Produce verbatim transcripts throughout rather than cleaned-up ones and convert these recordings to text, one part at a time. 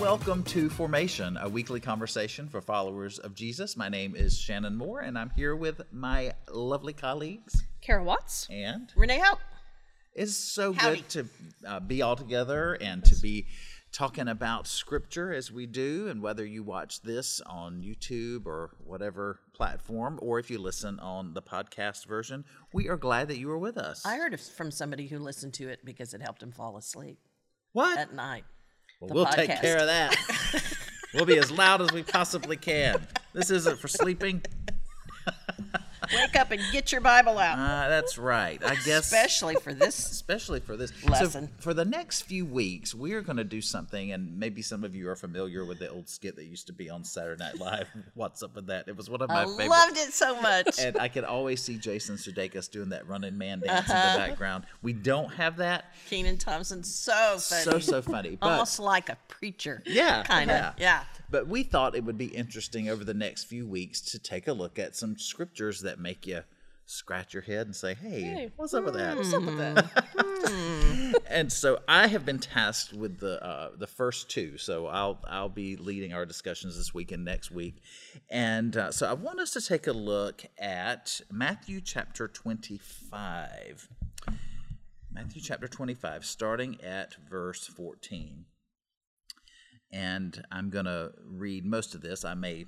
welcome to Formation, a weekly conversation for followers of Jesus. My name is Shannon Moore, and I'm here with my lovely colleagues. Kara Watts. And Renee Hope. It's so Howdy. good to uh, be all together and to be talking about Scripture as we do, and whether you watch this on YouTube or whatever platform, or if you listen on the podcast version, we are glad that you are with us. I heard it from somebody who listened to it because it helped him fall asleep What? at night. Well, the we'll podcast. take care of that. We'll be as loud as we possibly can. This isn't for sleeping. Wake up and get your Bible out. Uh, that's right. I guess Especially for this. especially for this lesson. So for the next few weeks, we're going to do something, and maybe some of you are familiar with the old skit that used to be on Saturday Night Live. What's up with that? It was one of my I favorites. loved it so much. And I could always see Jason Sudeikis doing that running man dance uh-huh. in the background. We don't have that. Kenan Thompson's so funny. So, so funny. But, almost like a preacher. Yeah. Kind of. Yeah. Yeah. But we thought it would be interesting over the next few weeks to take a look at some scriptures that make you scratch your head and say, hey, Hey, what's up with that? What's up with that? And so I have been tasked with the uh, the first two. So I'll I'll be leading our discussions this week and next week. And uh, so I want us to take a look at Matthew chapter twenty-five. Matthew chapter twenty-five, starting at verse fourteen. And I'm going to read most of this. I may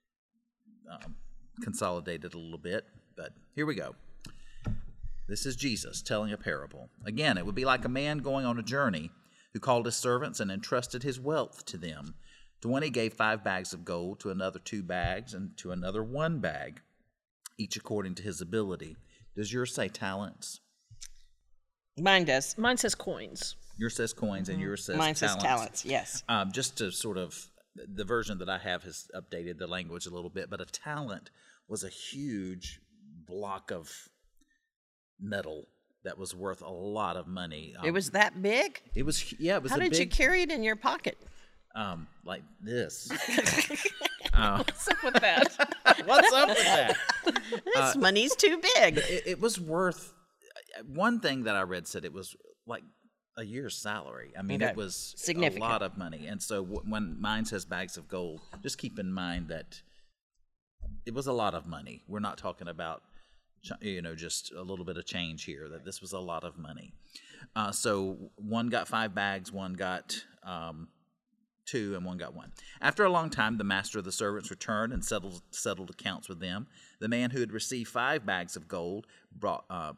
um, consolidate it a little bit, but here we go. This is Jesus telling a parable. Again, it would be like a man going on a journey who called his servants and entrusted his wealth to them. To one he gave five bags of gold, to another two bags, and to another one bag, each according to his ability. Does yours say talents? Mine does. Mine says coins. Yours says coins, and yours says Mine talents. says talents, yes. Um, just to sort of, the version that I have has updated the language a little bit, but a talent was a huge block of metal that was worth a lot of money. Um, It was that big? It was, yeah, it was How a did you big, carry it in your pocket? um, like this. What's up with that? What's up with that? This money's too big. It, it was worth, one thing that I read said it was like a year's salary. I mean, Okay. it was Significant. a lot of money. And so w- when mine says bags of gold, just keep in mind that it was a lot of money. We're not talking about, you know, just a little bit of change here, that this was a lot of money. Uh, so one got five bags, one got um, two, and one got one. After a long time, the master of the servants returned and settled settled accounts with them. The man who had received five bags of gold brought uh,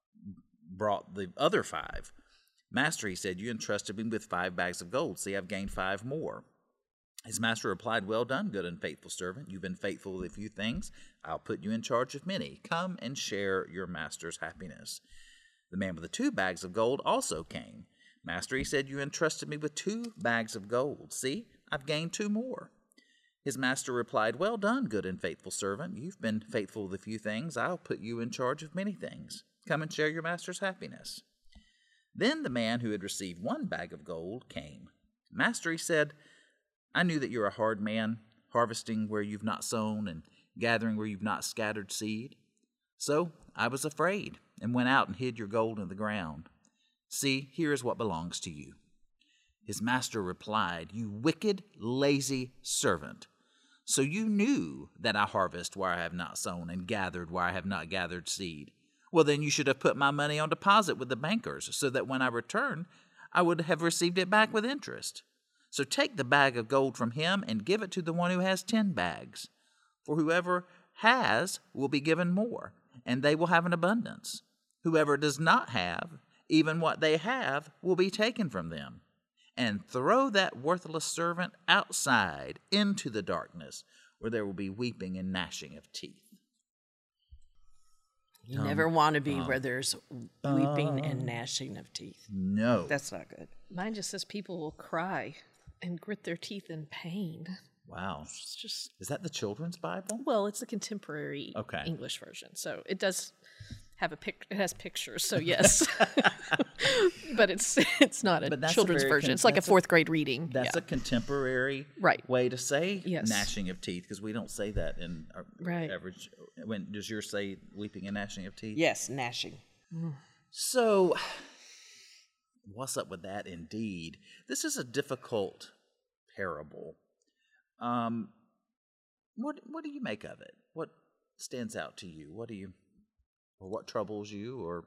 brought the other five. Master, he said, you entrusted me with five bags of gold. See, I've gained five more. His master replied, well done, good and faithful servant. You've been faithful with a few things. I'll put you in charge of many. Come and share your master's happiness. The man with the two bags of gold also came. Master, he said, you entrusted me with two bags of gold. See, I've gained two more. His master replied, well done, good and faithful servant. You've been faithful with a few things. I'll put you in charge of many things. Come and share your master's happiness. Then the man who had received one bag of gold came. Master, he said, I knew that you're a hard man, harvesting where you've not sown and gathering where you've not scattered seed. So I was afraid and went out and hid your gold in the ground. See, here is what belongs to you. His master replied, you wicked, lazy servant. So you knew that I harvest where I have not sown and gathered where I have not gathered seed. Well, then you should have put my money on deposit with the bankers, so that when I return, I would have received it back with interest. So take the bag of gold from him and give it to the one who has ten bags. For whoever has will be given more, and they will have an abundance. Whoever does not have, even what they have will be taken from them. And throw that worthless servant outside into the darkness, where there will be weeping and gnashing of teeth. You never want to be where there's weeping and gnashing of teeth. No. That's not good. Mine just says people will cry and grit their teeth in pain. Wow. It's just, Is that the children's Bible? well, it's the contemporary Okay. English version. So it does have a pic, it has pictures, so yes. But it's it's not a But that's a children's very version. con- It's like a that's a- fourth grade reading. That's yeah. a contemporary Right. way to say Yes. gnashing of teeth, because we don't say that in our Right. average. When does yours say weeping and gnashing of teeth? Yes, gnashing. So, what's up with that? Indeed, this is a difficult parable. Um, what what do you make of it? What stands out to you? What do you, or what troubles you? Or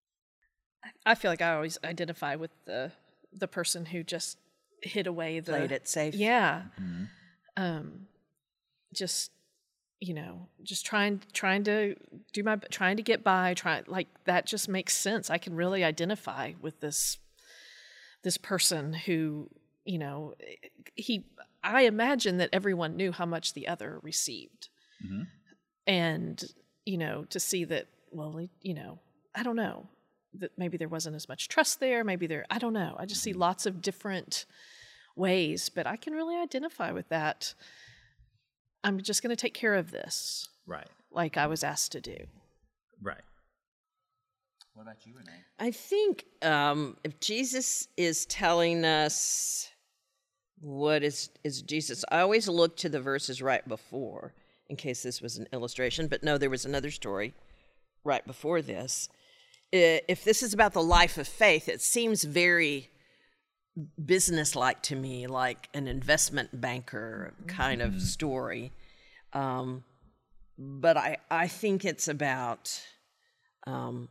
I feel like I always identify with the the person who just hid away the Played it safe. Yeah, um, just you know, just trying trying to do my trying to get by. Trying like that just makes sense. I can really identify with this this person who you know he. I imagine that everyone knew how much the other received, mm-hmm. and you know to see that. Well, you know, I don't know. That maybe there wasn't as much trust there. Maybe there, I don't know. I just see lots of different ways, but I can really identify with that. I'm just going to take care of this. Right. Like I was asked to do. Right. What about you, Renee? I think um, if Jesus is telling us what is, is Jesus, I always look to the verses right before, in case this was an illustration, but no, there was another story right before this. If this is about the life of faith, it seems very business-like to me, like an investment banker kind of story. Um, but I, I think it's about, um,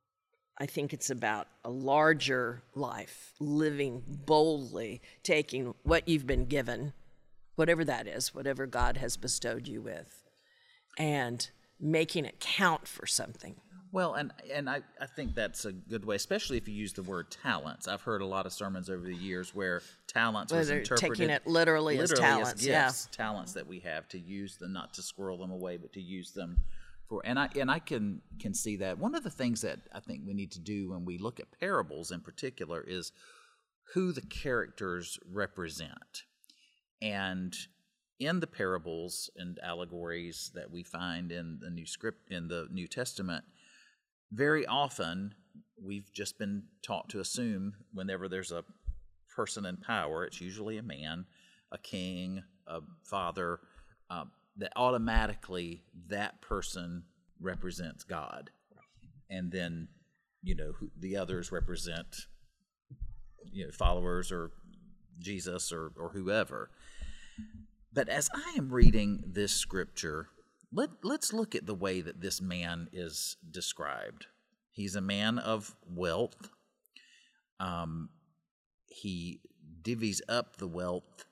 I think it's about a larger life, living boldly, taking what you've been given, whatever that is, whatever God has bestowed you with, and making it count for something. Well, and and I, I think that's a good way, especially if you use the word talents. I've heard a lot of sermons over the years where talents was Whether interpreted taking it literally, as literally talents, as yeah. gifts, talents that we have to use them, not to squirrel them away, but to use them for. And I and I can can see that. One of the things that I think we need to do when we look at parables in particular is who the characters represent. And in the parables and allegories that we find in the New Script in the New Testament, very often we've just been taught to assume whenever there's a person in power, it's usually a man, a king, a father, uh, that automatically that person represents God. And then, you know, who, the others represent, you know, followers or Jesus or, or whoever. But as I am reading this scripture, let, let's look at the way that this man is described. He's a man of wealth. Um, he divvies up the wealth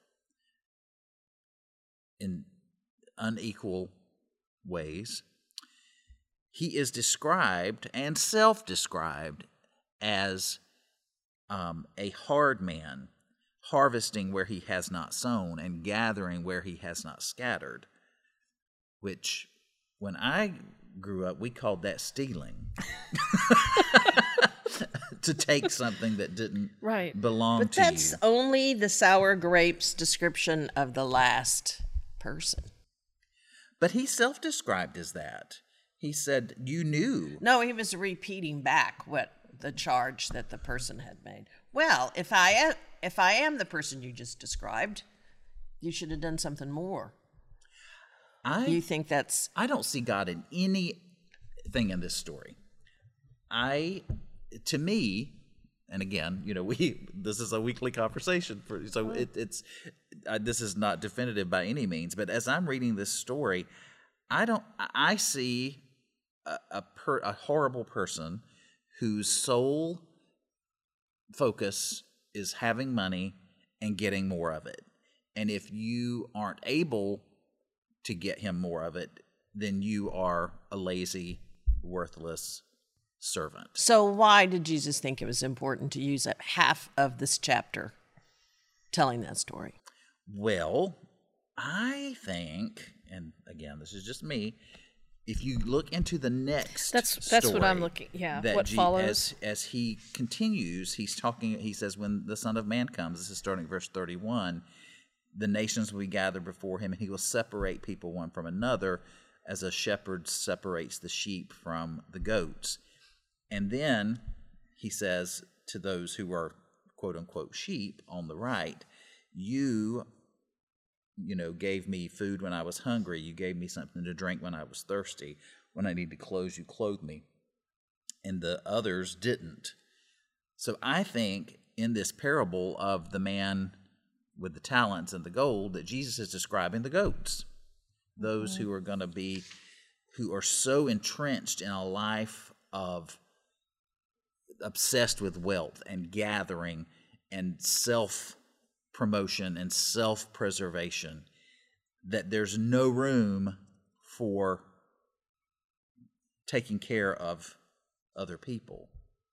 in unequal ways. He is described and self-described as um, a hard man, harvesting where he has not sown and gathering where he has not scattered, which when I grew up, we called that stealing. To take something that didn't Right. belong But to that's you. only the sour grapes description of the last person. But he self-described as that. He said, you knew. No, he was repeating back what the charge that the person had made. Well, if I am, if I am the person you just described, you should have done something more. I, You think that's I don't see God in anything in this story. I, to me, and again, you know, we this is a weekly conversation, for, so it, it's uh, this is not definitive by any means. But as I'm reading this story, I don't. I see a a, per, a horrible person whose sole focus is having money and getting more of it. And if you aren't able to get him more of it, then you are a lazy, worthless servant. so. Why did Jesus think it was important to use up half of this chapter telling that story? Well, I think, and again, this is just me, if you look into the next That's- that's what I'm story looking- yeah, that what Je- follows. As, as he continues, he's talking, he says, when the Son of Man comes, this is starting verse thirty-one, the nations will be gathered before him, and he will separate people one from another, as a shepherd separates the sheep from the goats. And then he says to those who are quote unquote sheep on the right, you, you know, gave me food when I was hungry. You gave me something to drink when I was thirsty. When I needed clothes, you clothed me. And the others didn't. So I think in this parable of the man with the talents and the gold, that Jesus is describing the goats, those who are going to be, who are so entrenched in a life of obsessed with wealth and gathering and self-promotion and self-preservation, that there's no room for taking care of other people.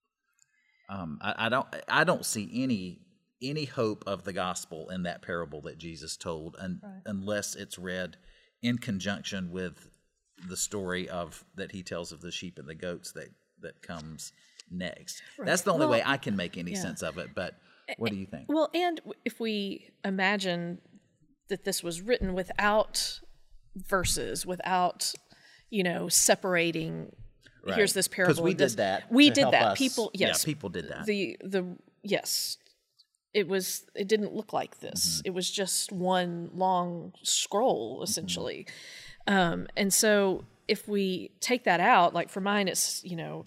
Um, I, I don't. I don't see any any hope of the gospel in that parable that Jesus told, un, right. unless it's read in conjunction with the story of that he tells of the sheep and the goats that that comes next. Right. That's the only well, way I can make any yeah. sense of it. But what do you think? Well, and if we imagine that this was written without verses, without, you know, separating. Right. Here's this parable. Because we this, did that. We did that. Us. People, yes, yeah, people did that. The the yes, it was. It didn't look like this. Mm-hmm. It was just one long scroll, essentially. Mm-hmm. Um, and so, if we take that out, like for mine, it's you know,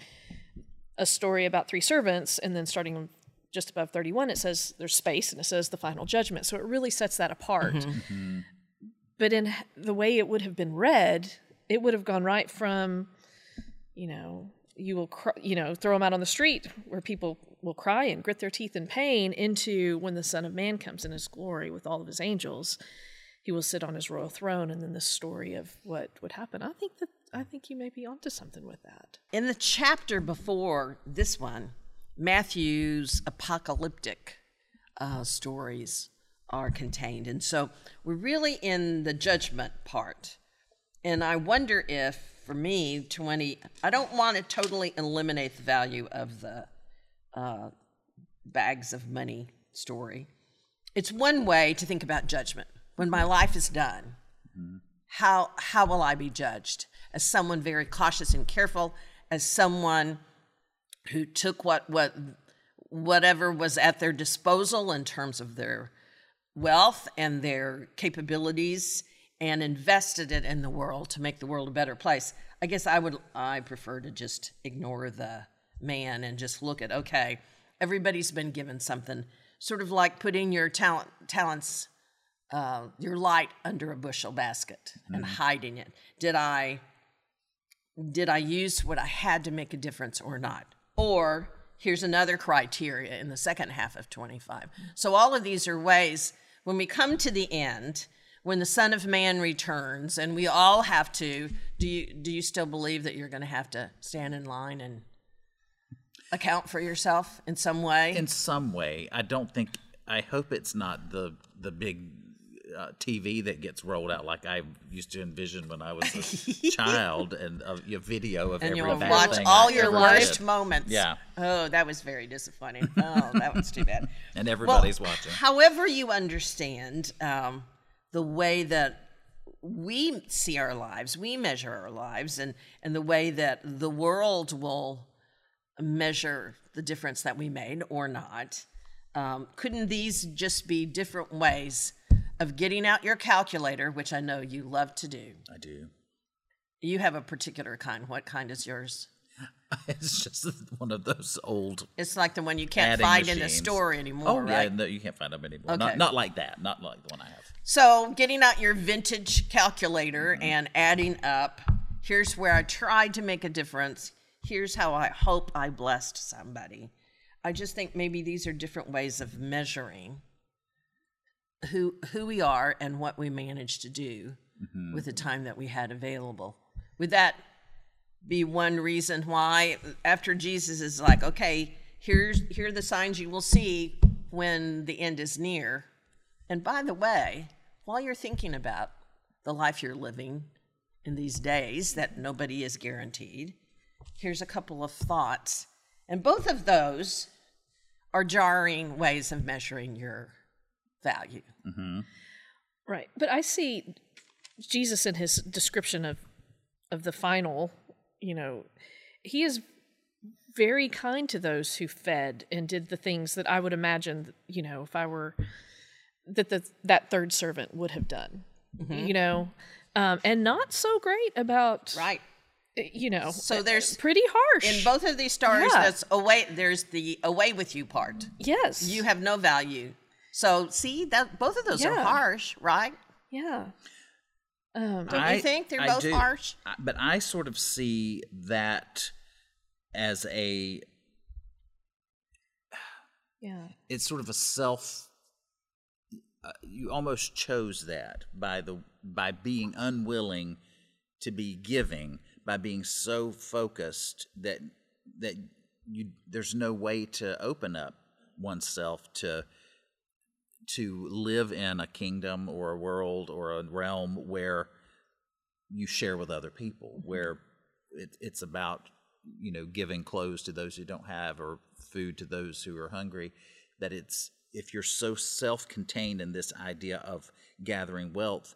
a story about three servants, and then starting just above thirty-one, it says there's space, and it says the final judgment. So it really sets that apart. Mm-hmm. Mm-hmm. But in the way it would have been read, it would have gone right from, you know, you will, cry, you know, throw them out on the street where people will cry and grit their teeth in pain, into when the Son of Man comes in his glory with all of his angels, he will sit on his royal throne, and then the story of what would happen. I think that I think you may be onto something with that. In the chapter before this one, Matthew's apocalyptic uh, stories are contained, and so we're really in the judgment part. And I wonder if, for me, twenty, I don't want to totally eliminate the value of the uh, bags of money story. It's one way to think about judgment. When my life is done, mm-hmm. how how will I be judged? As someone very cautious and careful, as someone who took what what whatever was at their disposal in terms of their wealth and their capabilities, and invested it in the world to make the world a better place. I guess I would, I prefer to just ignore the man and just look at, okay, everybody's been given something, sort of like putting your talent, talents, uh, your light under a bushel basket mm-hmm. and hiding it. Did I, did I use what I had to make a difference or not? Or here's another criteria in the second half of twenty-five. So all of these are ways, when we come to the end, when the Son of Man returns, and we all have to, do you do you still believe that you're going to have to stand in line and account for yourself in some way? In some way. I don't think, I hope it's not the the big uh, T V that gets rolled out like I used to envision when I was a child, and a, a video of and every you'll bad watch thing all I your ever worst did. moments. Yeah. Oh, that was very disappointing. Oh, that was too bad. And everybody's well, watching. However you understand um, the way that we see our lives, we measure our lives, and, and the way that the world will measure the difference that we made or not, um, couldn't these just be different ways of getting out your calculator, which I know you love to do? I do. You have a particular kind. What kind is yours? It's just one of those old. It's like the one you can't adding find machines. in the store anymore, oh, right? yeah, no, you can't find them anymore. Okay. Not, not like that. Not like the one I have. So getting out your vintage calculator mm-hmm. and adding up, here's where I tried to make a difference. Here's how I hope I blessed somebody. I just think maybe these are different ways of measuring who who we are and what we managed to do mm-hmm. with the time that we had available. Would that be one reason why, after Jesus is like, okay, here's here are the signs you will see when the end is near? And by the way, while you're thinking about the life you're living in these days that nobody is guaranteed, here's a couple of thoughts. And both of those are jarring ways of measuring your value. Mm-hmm. Right. But I see Jesus in his description of of the final, you know, he is very kind to those who fed and did the things that I would imagine, you know, if I were, that the, that third servant would have done, mm-hmm. you know, um, and not so great about, right. you know, so there's pretty harsh in both of these stories. Yeah. That's away. There's the away with you part. Yes. You have no value. So see that both of those are Yeah. harsh, right? Yeah. Um, Don't you think they're I both do. harsh? I- But I sort of see that as a, yeah. it's sort of a self, uh, you almost chose that by the by being unwilling to be giving, by being so focused that that you there's no way to open up oneself to to live in a kingdom or a world or a realm where you share with other people, where it, it's about, you know, giving clothes to those who don't have or food to those who are hungry. That it's, if you're so self-contained in this idea of gathering wealth,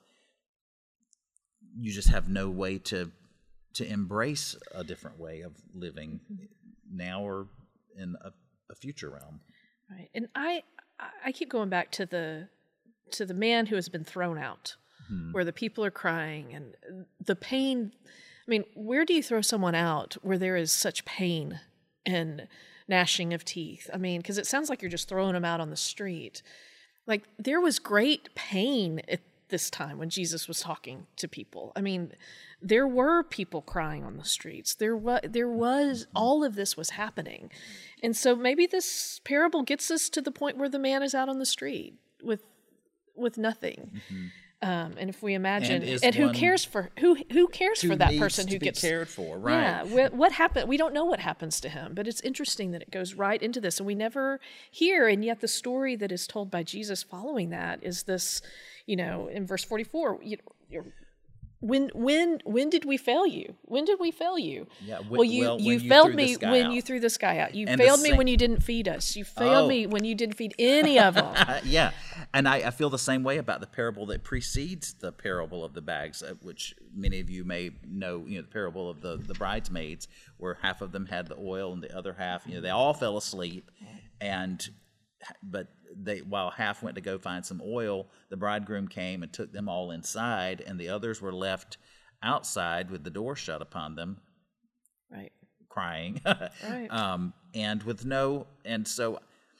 you just have no way to to embrace a different way of living now or in a, a future realm. Right. And I I keep going back to the to the man who has been thrown out, Hmm. where the people are crying and the pain. I mean, where do you throw someone out where there is such pain and gnashing of teeth? I mean, because it sounds like you're just throwing them out on the street. Like, there was great pain at this time when Jesus was talking to people. I mean, there were people crying on the streets. There was, there was, all of this was happening. And so maybe this parable gets us to the point where the man is out on the street with, with nothing. Mm-hmm. Um, and if we imagine, And and, is who one cares for who who cares Who for that needs person to who be gets cared for, right? Yeah, what, what happened? We don't know what happens to him, but it's interesting that it goes right into this, and we never hear. And yet, the story that is told by Jesus following that is this, you know, in verse forty-four. You, you're, When when when did we fail you? When did we fail you? Yeah, wh- well, you well, when you you failed threw me this guy when out. you threw this guy out. You And the failed me same- when you didn't feed us. You failed Oh. me when you didn't feed any of them. Uh, yeah, and I, I feel the same way about the parable that precedes the parable of the bags, uh, which many of you may know. You know, the parable of the, the bridesmaids, where half of them had the oil and the other half, you know, they all fell asleep, and but they while half went to go find some oil, the bridegroom came and took them all inside, and the others were left outside with the door shut upon them, Right. crying, Right. um, and with no, and so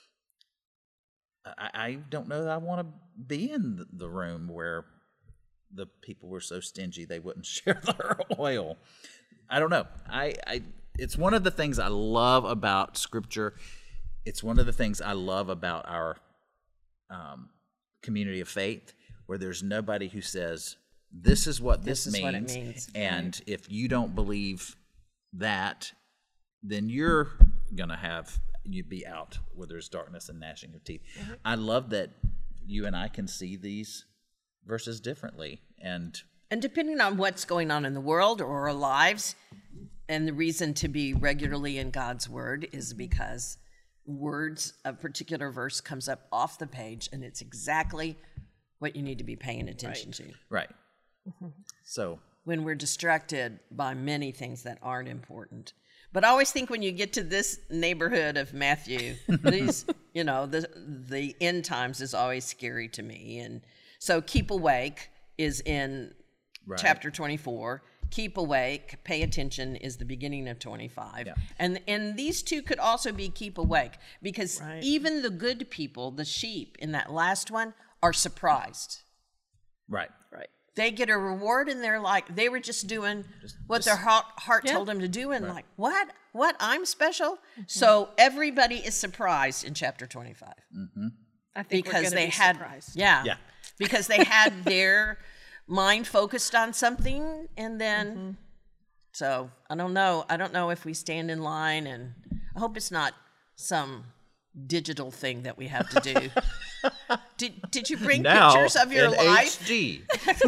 I, I don't know that I want to be in the- the room where the people were so stingy they wouldn't share their oil. I don't know. I, I it's one of the things I love about Scripture. It's one of the things I love about our um, community of faith, where there's nobody who says, this is what this, This is means, what it means. and if you don't believe that, then you're gonna have you'd be out where there's darkness and gnashing of teeth. Mm-hmm. I love that you and I can see these verses differently, and And depending on what's going on in the world or our lives, and the reason to be regularly in God's Word is because words, a particular verse comes up off the page, and it's exactly what you need to be paying attention to. right. So When we're distracted by many things that aren't important. But I always think when you get to this neighborhood of Matthew, these, you know, the the end times is always scary to me. And so keep awake is in Right. chapter twenty-four. Keep awake, pay attention is the beginning of twenty-five. Yeah. And and these two could also be keep awake, because Right. even the good people, the sheep in that last one, are surprised. right. Right. They get a reward, and they're like, they were just doing what their heart, heart Yeah. told them to do, and like, what? What? I'm special? So everybody is surprised in chapter twenty-five I think we're because gonna they be had, surprised. yeah, Yeah. because they had their mind focused on something, and then, so I don't know. I don't know if we stand in line, and I hope it's not some digital thing that we have to do. Did, did you bring Now pictures of your in life? H D.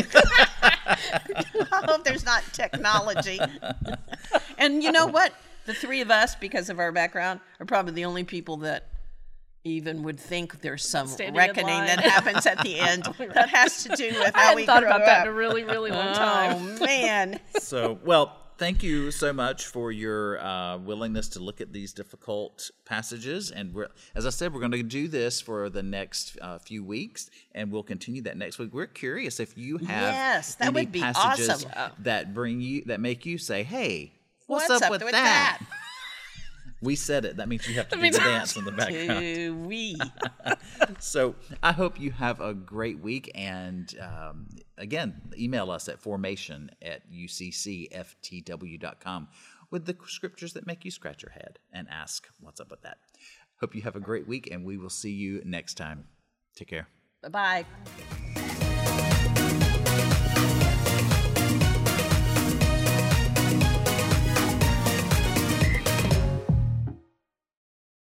I hope there's not technology. And you know what? The three of us, because of our background, are probably the only people that even would think there's some Standing in reckoning line. that happens at the end that has to do with I how hadn't we thought grow about that in a up. really, really long time. Oh man! So, well, thank you so much for your uh, willingness to look at these difficult passages. And we're, as I said, we're going to do this for the next uh, few weeks, and we'll continue that next week. We're curious if you have Yes, that any would be passages awesome. that bring you that make you say, "Hey, what's, What's up, up with, with that?" We said it. That means you have to do means- the dance in the background. Do we? So I hope you have a great week. And um, again, email us at formation at u c c f t w dot com with the scriptures that make you scratch your head and ask, what's up with that? Hope you have a great week, and we will see you next time. Take care. Bye bye.